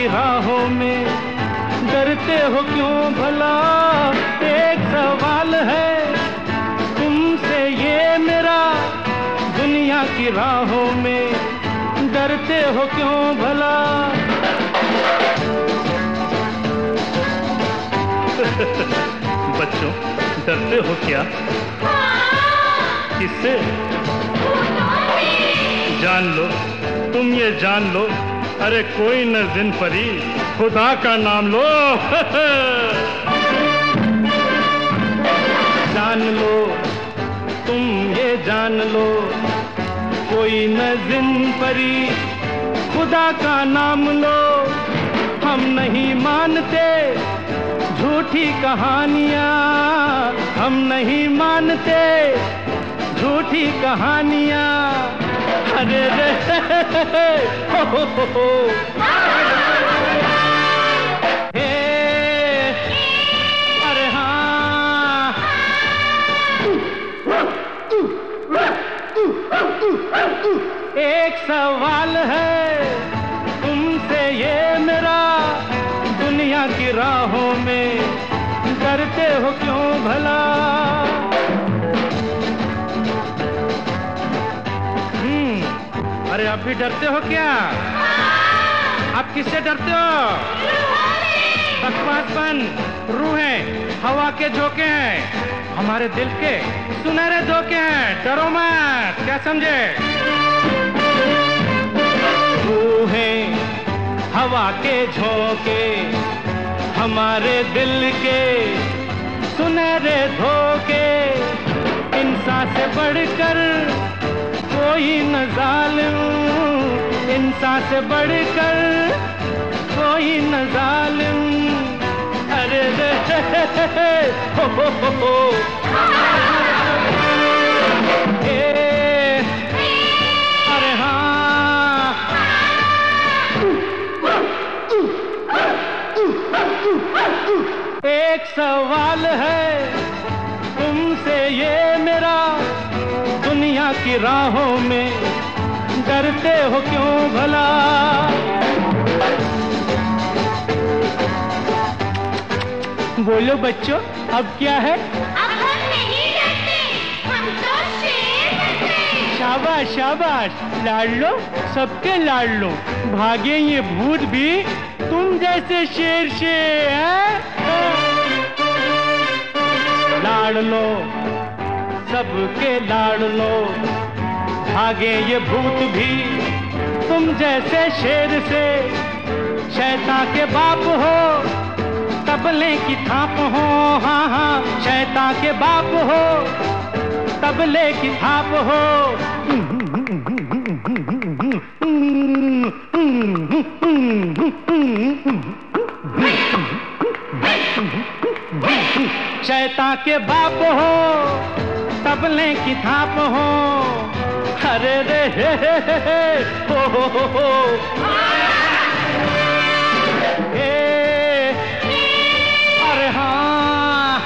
की राहों में डरते हो क्यों भला? एक सवाल है तुमसे ये मेरा, दुनिया की राहों में डरते हो क्यों भला? बच्चों, डरते हो क्या? किससे? जान लो, तुम ये जान लो, अरे कोई न जिन परी, खुदा का नाम लो। जान लो, तुम ये जान लो, कोई न जिन परी, खुदा का नाम लो। हम नहीं मानते झूठी कहानियाँ, हम नहीं मानते झूठी कहानियाँ। अरे रे हो। हे अरे हाँ, एक सवाल है तुमसे ये मेरा, दुनिया की राहों में डरते हो क्यों भला? अरे आप भी डरते हो क्या? आप किससे डरते हो? बकवासपन, रूहें हवा के झोंके हैं, हमारे दिल के सुनहरे धोखे हैं। डरो मत, क्या समझे? रूहें हवा के झोंके, हमारे दिल के सुनहरे धोखे। इंसान से बढ़कर कोई न जालिम, इंसान से बढ़कर कोई न जालिम। अरे रे हो। अरे हाँ, एक सवाल है तुमसे ये मेरा, दुनिया की राहों में डरते हो क्यों भला? बोलो बच्चों, अब क्या है? अब हम नहीं डरते, हम तो शेर हैं। शाबाश शाबाश, लाड़ लो, सबके लाड़ लो, भागे ये भूत भी तुम जैसे शेर से। लाड़ लो, सबके लाड़ लो, भागे ये भूत भी तुम जैसे शेर से। शैतान के बाप हो, तबले की थाप हो, हाँ हाँ, शैतान के बाप हो, तबले की थाप हो। शैतान के बाप हो, तबले की थाप हो। अरे रे हो। अरे हाँ,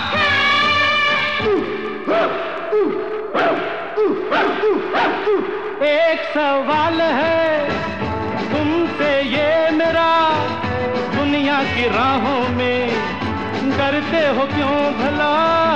एक सवाल है तुमसे ये मेरा, दुनिया की राहों में डरते हो क्यों भला?